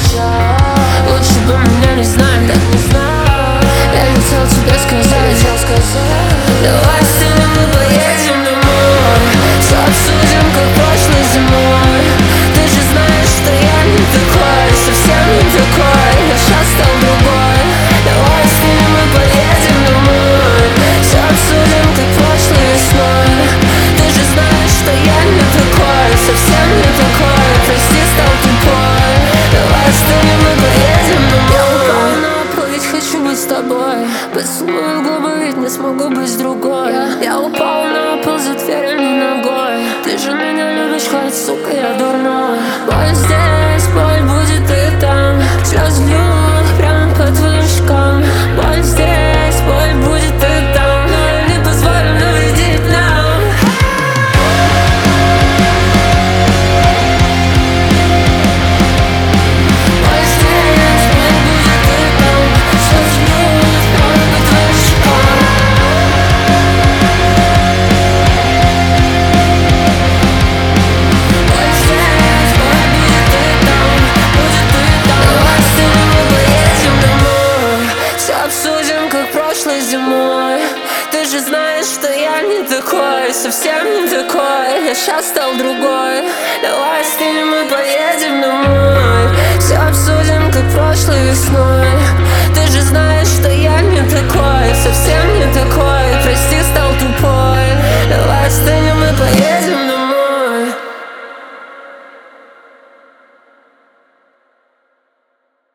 Лучше бы меня не знали, так не знаю. Я хотел тебе сказать, давай стынем и поедем домой. Все обсудим, как прошлой зимой. Ты же знаешь, что я не такой, совсем не такой. Я сейчас стал другой. Давай стынем и поедем домой. Все обсудим, как прошлой весной. Ты же знаешь, что я не такой, совсем не такой. Прости, стал тупой. Давай стынем и поедем домой. Я упал на пол, ведь хочу быть с тобой. Поцелуй в губы, ведь не смогу быть с другой. Я упал на пол за дверью ногой. Ты же меня любишь, хоть, сука, я дурной. Боль здесь, боль будет и там. Слезы льют прямо по твоим щекам. Боль здесь, боль будет и там. Но я не позволю навредить нам. Боль здесь, боль будет и там. Слезы льют прямо по твоим щекам. Боль здесь, боль будет и там. Будет и там. Давай стынем и поедем домой. Все обсудим, как прошлой зимой. Ты же знаешь, что я не такой, совсем не такой. Я сейчас стал другой. Давай стынем и поедем домой. Все обсудим, как прошлой весной. Ты же знаешь, что